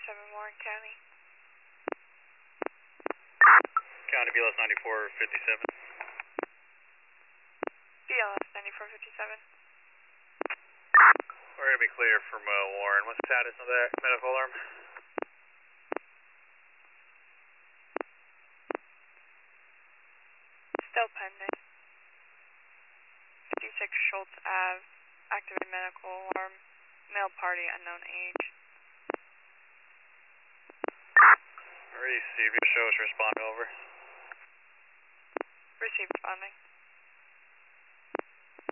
Warren County. County BLS 9457. BLS 9457. We're going to be clear from Warren. What's the status of that medical alarm? Still pending. 56 Schultz Ave. Activated medical alarm. Male party, unknown age. Receive. Your show us respond over. Received responding.